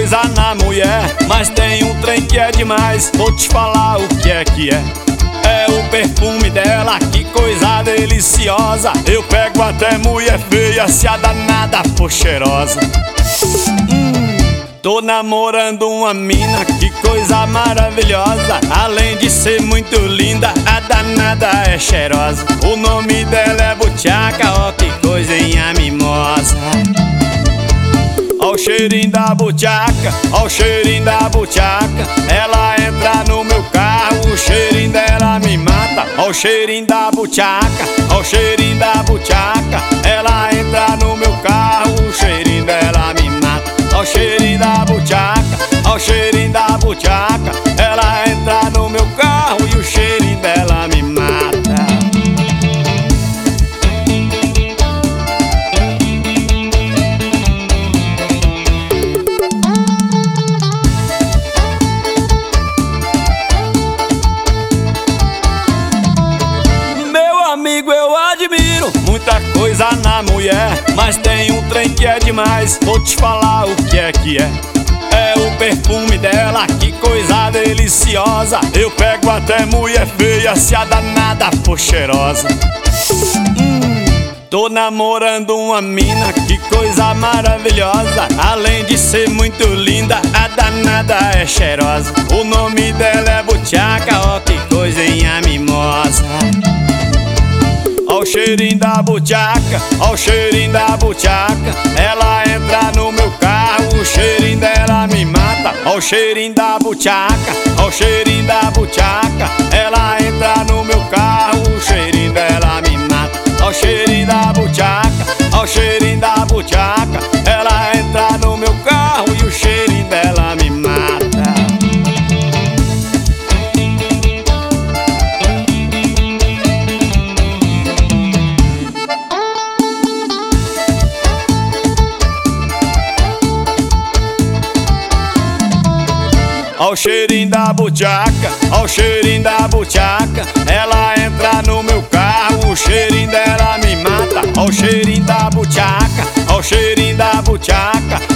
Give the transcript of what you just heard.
coisa na mulher, mas tem um trem que é demais. Vou te falar o que é. É o perfume dela, que coisa deliciosa. Eu pego até mulher feia se a danada for cheirosa. Tô namorando uma mina, que coisa maravilhosa. Além de ser muito linda, a danada é cheirosa. O nome dela é Buchaca, ó que coisinha mimosa. Ó o cheirinho da Buchaca, ó o cheirinho da Buchaca. Ela entra no meu carro, o cheirinho dela me mata. Ó o cheirinho da Buchaca, ó o cheirinho da Buchaca. Ela entra no meu carro, o cheirinho dela me mata. Ó o cheirinho da Buchaca, ó o cheirinho da Buchaca. Ela entra no meu carro e o cheirinho dela me mata. Amigo, eu admiro muita coisa na mulher, mas tem um trem que é demais. Vou te falar o que é. É o perfume dela, que coisa deliciosa. Eu pego até mulher feia se a danada for cheirosa. Tô namorando uma mina, que coisa maravilhosa. Além de ser muito linda, a danada é cheirosa. O nome dela é Buchaca, ó que coisinha mimosa. Ó o cheirinho da Buchaca, ó o cheirinho da Buchaca. Ela entra no meu carro, o cheirinho dela me mata. Ó o cheirinho da Buchaca, ó o cheirinho da Buchaca. Ela entra no meu carro, o cheirinho dela me mata. Ó o cheirinho da Buchaca, ó o cheirinho da Buchaca. Ela entra no meu carro e o cheirinho dela me mata. Ó o cheirinho da Buchaca, ó o cheirinho da Buchaca. Ela entra no meu carro, o cheirinho dela me mata. Ó o cheirinho da Buchaca, ó o cheirinho da Buchaca.